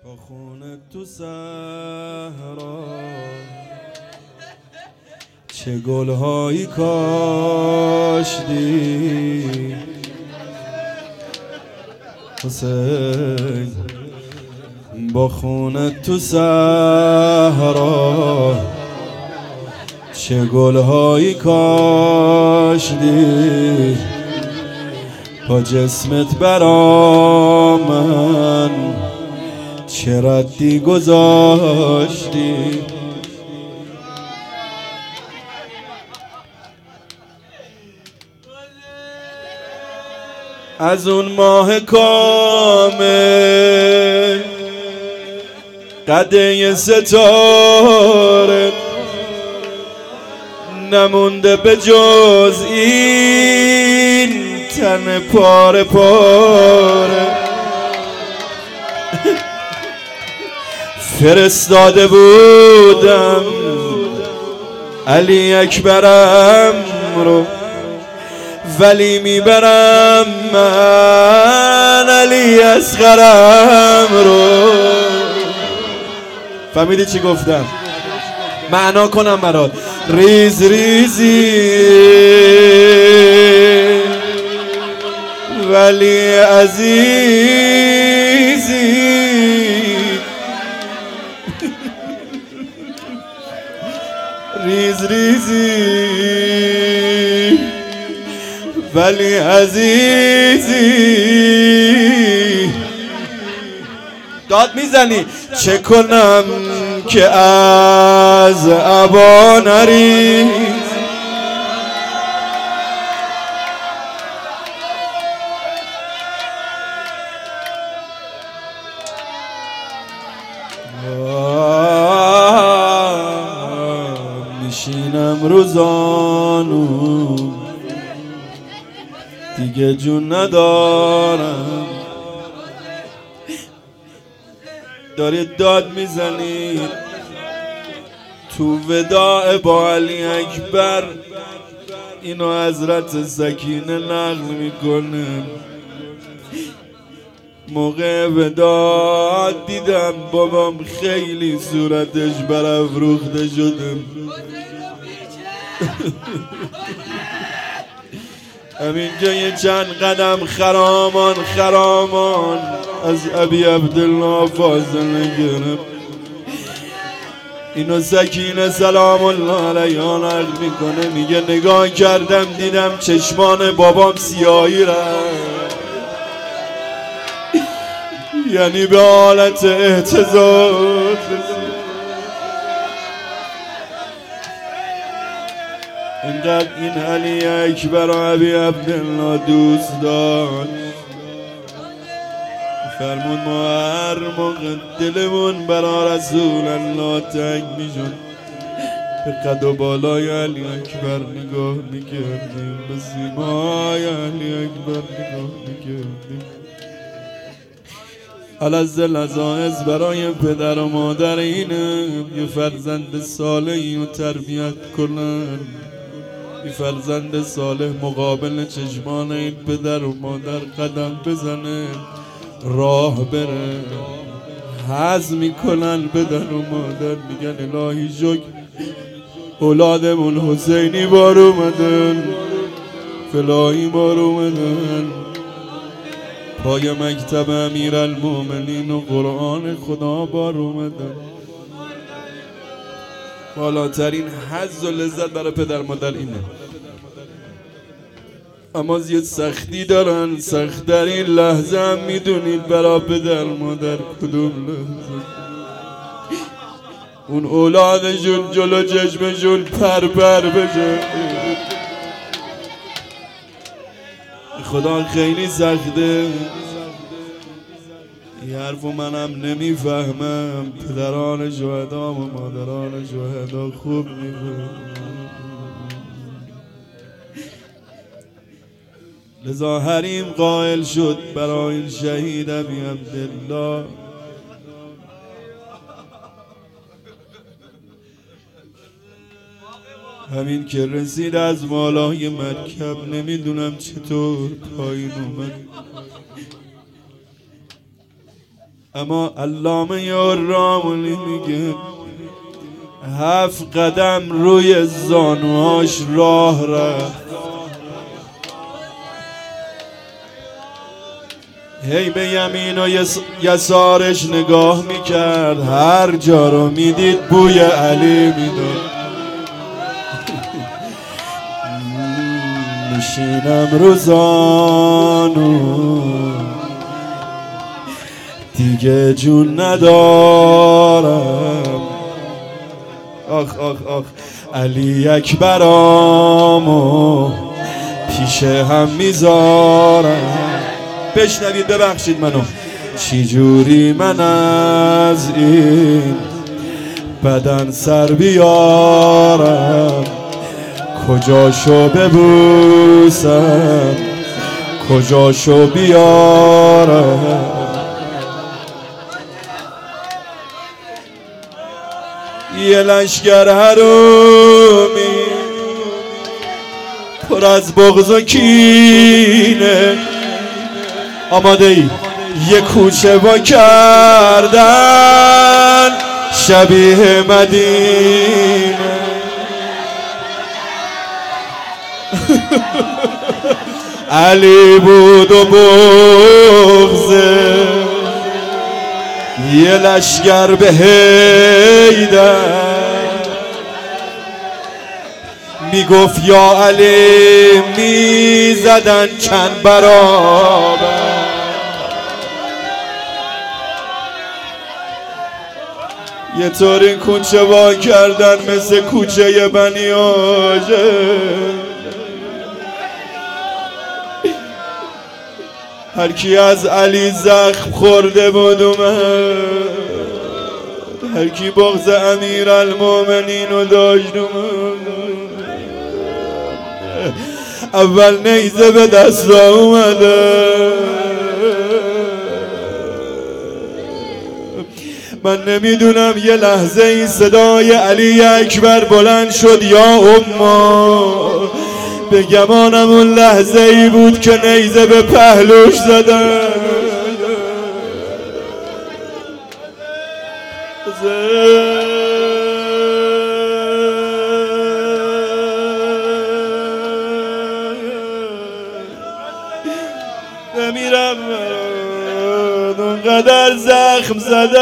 با خونه تو صحرا چه گلهایی کاشتی حسین، با خونه تو صحرا چه گلهایی کاشتی، با جسمت برا من چه ردی گذاشتی. از اون ماه کامل قده ستاره نمونده به جز این تن پاره پاره. فرستاده بودم علی اکبرم رو، ولی میبرم من علی اصغرم رو. فهمیدی چی گفتم؟ معنا کنم برات. ریز ریزی ولی عزیزی، ریز ریزی ولی عزیزی. داد میزنی چه کنم که از عبا نریز، میشینم روزانو دیگه جون ندارم. دارید داد میزنید تو وداع با علی اکبر، اینو حضرت سکینه نقل میکنه. موقع وداع دیدم بابام خیلی صورتش برافروخته شده. همینجا یه چند قدم خرامان خرامان از ابی عبدالله فاضله گرفت. اینو سکینه سلام الله علیها نقل میکنه، میگه نگاه کردم دیدم چشمان بابام سیاهی رفت، یعنی به حالت اهتزاز. اینقدر این علی اکبر و ابی عبدالله دوست داشت، فرمون ما هر موقع دلمون برا رسول الله تنگ میشد به قد و بالای علی اکبر نگاه میکردیم، به سیمای علی اکبر نگاه میکردیم. العز لذاعز برای پدر و مادر اینه یه فرزند صالحی رو تربیت کنن، یه فرزند صالح مقابل چشمان این پدر و مادر قدم بزنه، راه بره، حظ میکنن پدر و مادر، میگن الهی شکر اولادمون حسینی بار اومدن، فلاحی بار اومدن، پای مکتب امیرالمومنین و قرآن خدا بار اومدن. بالاترین حظ و لذت برای پدر مادر اینه. اما زیاد سختی دارن، سخت‌ترین لحظه هم میدونید برای پدر مادر کدوم لحظه؟ اون اولادشون جلو چشمشون پر بشه. خدا خیلی سخته. این حرفو منم نمیفهمم، پدران شهدا و مادران شهدا خوب میفهمم. لذا حریم قائل شد برای این شهید ابی عبدالله. همین که رسید از بالای مرکب نمیدونم چطور پایین اومد. اما علامه یاراملی میگه 7 قدم روی زانوهاش راه رفت، هی به یمین و یسارش نگاه میکرد، هر جا رو میدید بوی علی میداد. میشینم رو زانو دیگه جون ندارم، آخ آخ آخ علی اکبرامو پیش هم میذارم. بشنوید ببخشید منو، چی جوری من از این بدن سر بیارم، کجاشو ببوسم کجاشو بیارم. یه لشگر حرومی پر از بغض و کینه، آماده ای یه کوچه وا کردن شبیه مدینه. علی بود و بغضه، یه لشگر به حیدر میگفت یا علی، میزدن چند برابر. یه طوری کوچه وا کردن مثل کوچه بنی هاشم، هر کی از علی زخم خورده بود اومد، هر کی بغض امیرالمومنین رو داشت اومد. اول نیزه به دست اومده، من نمیدونم یه لحظه این صدای علی اکبر بلند شد یا اما، به گمانم اون لحظه ای بود که نیزه به پهلوش زدن. نمیرم اونقدر زخم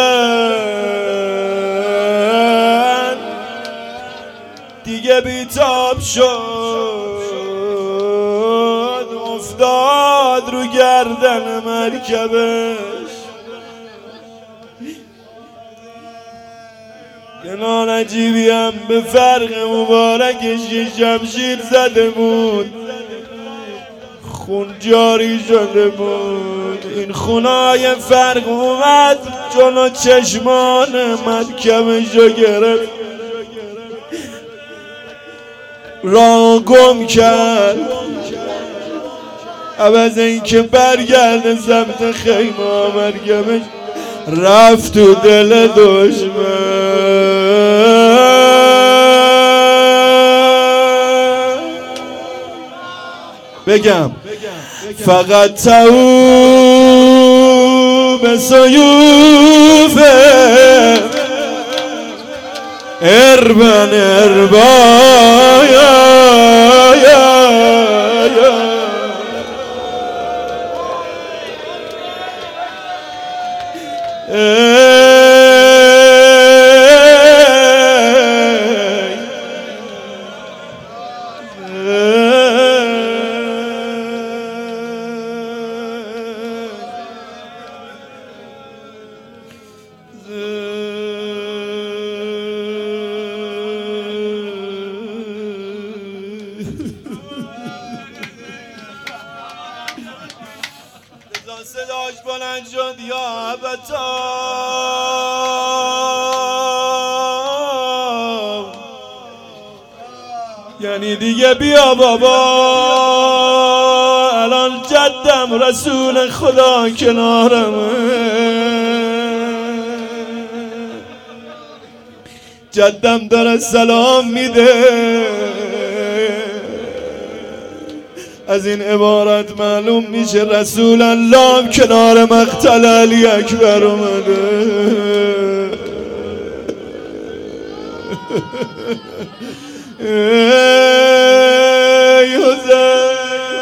زدن، دیگه بیتاب شد، افتاد رو گردن مرکبش. کنان عجیبی هم به فرق مبارکش یه شمشیر زده بود، خون جاری شده بود. این خونای فرق اومد جلو چشمان مرکبشو گرفت، راه گم کرد. عوض این که برگرده سمت خیمه، مرکبش رفت تو دل دشمن. بگم فقط توب سیوفه اربن اربایا، صداش بلند شد یا ابتا، یعنی دیگه بیا بابا، الان جدم رسول خدا کنارمه، جدم داره سلام میده، از این عبارت معلوم میشه رسول الله کنار مقتل علی اکبر اومده. ای حسین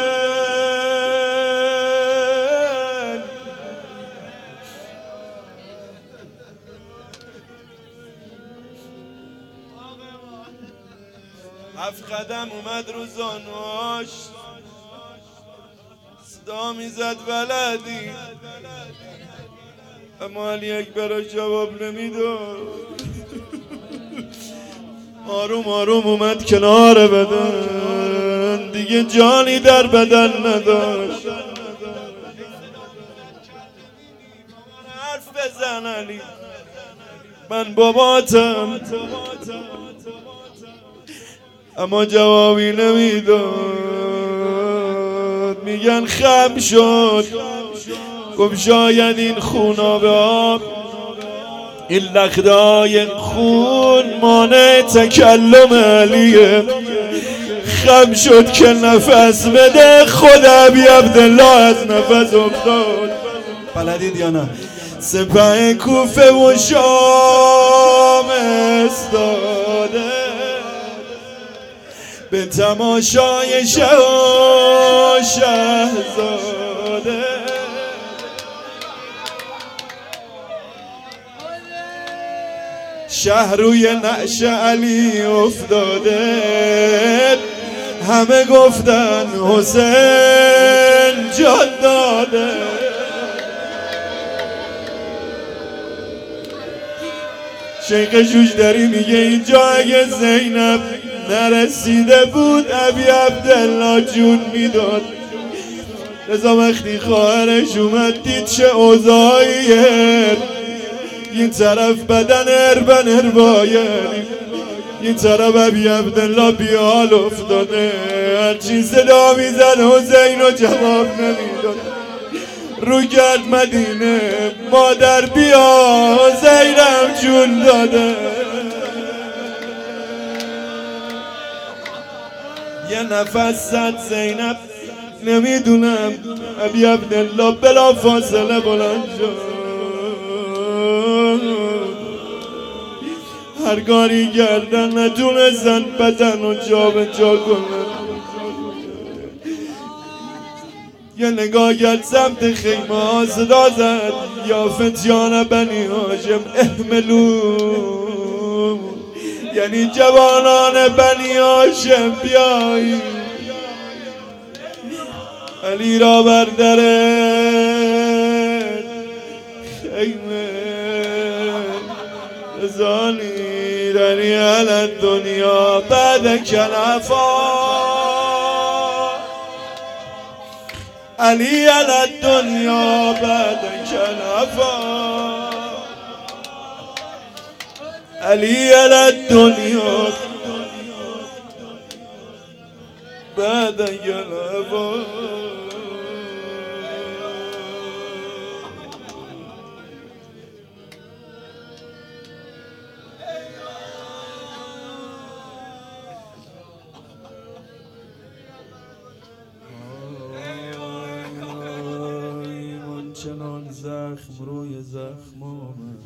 هفت قدم اومد رو زانواش صدا میزد ولدی، اما علی اکبر جواب نمیداد. آروم آروم اومد کنار بدن، دیگه جانی در بدن نداشت. حرف بزن علی، من باباتم. اما جوابی نمیداد. میگن خم شد، گفت شاید این خونابه ها، این لخدای خون مانع تکلم علیه. خم شد که نفس بده، خود ابی عبدالله از نفس افتاد. بلدید یا نه؟ سپه کوفه و شام استاده به تماشای شه و شهزاده. شهر روی نعش علی افتاده، همه گفتن حسین جان داده. شیخ شوشتری میگه اینجا اگه زینب نرسیده بود ابی عبدالله جون میداد. رضا وقتی خواهرش اومد دید چه اوضاعیه، این طرف بدن اربن اربایه، این طرف ابی عبدالله بیال افتاده. هرچی صدا میزد حسین و جواب نمیداد. رو گرد مدینه مادر بیا حسینم جون داده. یه نفس زد زینب، نمیدونم ابی عبدالله بلا فاصله بلند شد. هر کاری گردن نتونستن بدن و جا به جا کنن. یه نگاه کرد سمت خیمه ها، صدا زد یا فتیان بنی هاشم احملو، یعنی جوانان بنی هاشم بیایی. علی را بردر خیمه رزانی دنی علی دنیا بعد کلفا. علی علی دنیا بعد کلفا، علی علی دنیا بعد کلفا. چنان زخم روی زخم آمد،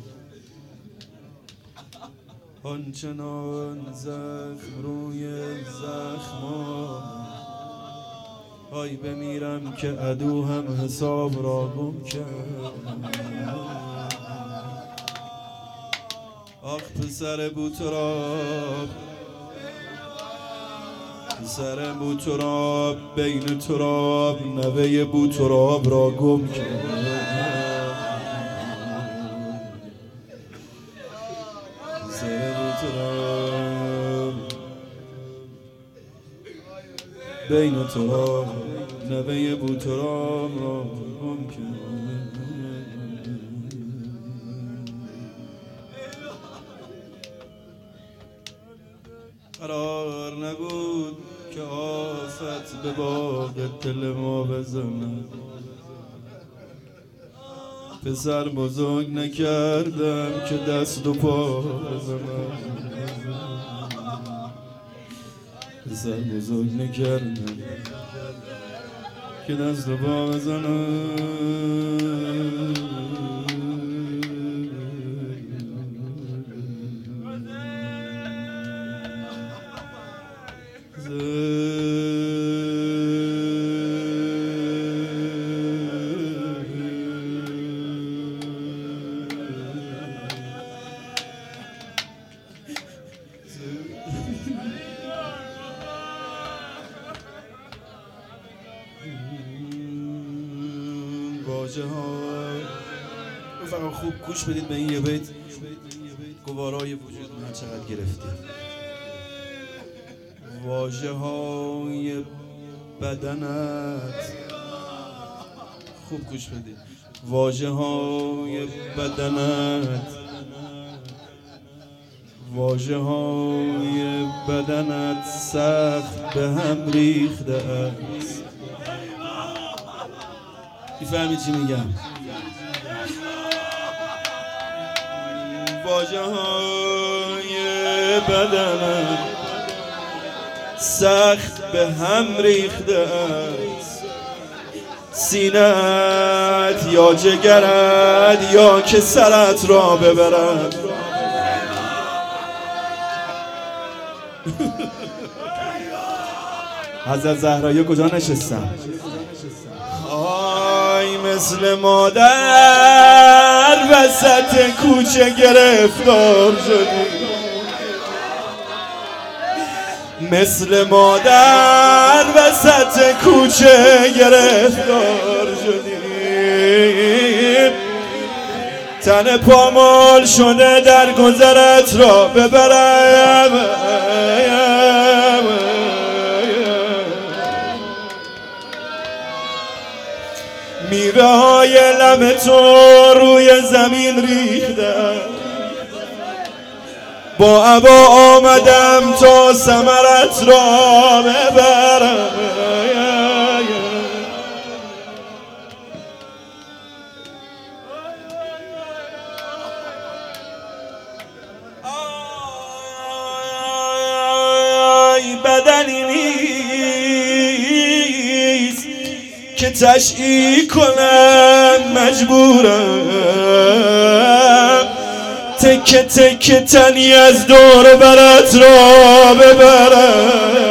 آنچنان زخم روی زخم آمد. های بمیرم که عدو هم حساب را گم کرد. آخ پسر بوتراب، پسر بوتراب بین تراب، نوه بوتراب را گم کرد. پسر بوتراب بین تراب، نوه بوتراب را گم کرد. قرار نبود که آفت به باغ دل ما بزند. پسر بزرگ نکردم که دست و پا بزنم. سر بزرگ نکردم که دست رو با بزنم. واژه ها فقط خوب گوش بدید به این یه بیت. گوارای وجود من چقدر گرفتید. واژه های بدنت، خوب گوش بدید. واژه های بدنت، واژه های بدنت سخت به هم ریخته است. میفهمید چی میگم؟ واژه های بدنت سخت به هم ریخته است. سینه‌ات یا جگرت یا که سرت را ببرد. حضرت زهرایی کجا نشستم؟ آی مثل مادر وسط کوچه گرفتار شدی، مثل مادر وسط کوچه گرفتار شدی. تن پامال شده در گذرت را ببرم. میوه های لب تو روی زمین ریخته، با عبا آمدم تا ثمرت را ببرم. بدنی نیست که تشییع کنم، مجبورم تکه تکه تنی از دور برت را ببرم.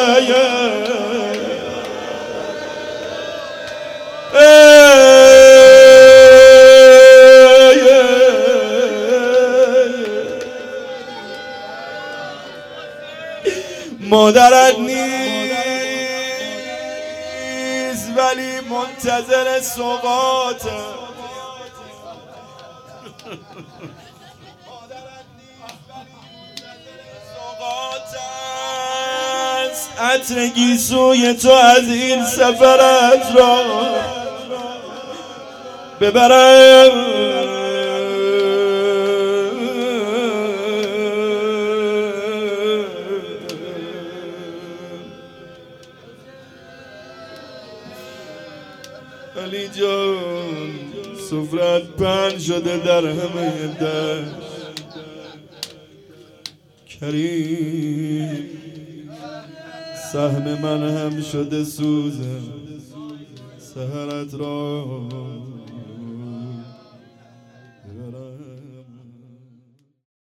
مادرت نیست ولی منتظر سوقاته. عطر گیسوی تو از این سفرت را ببرم. علی جان سفرت پهن شده در همه دشت. کریم سهم من هم شده سوزم سحرت را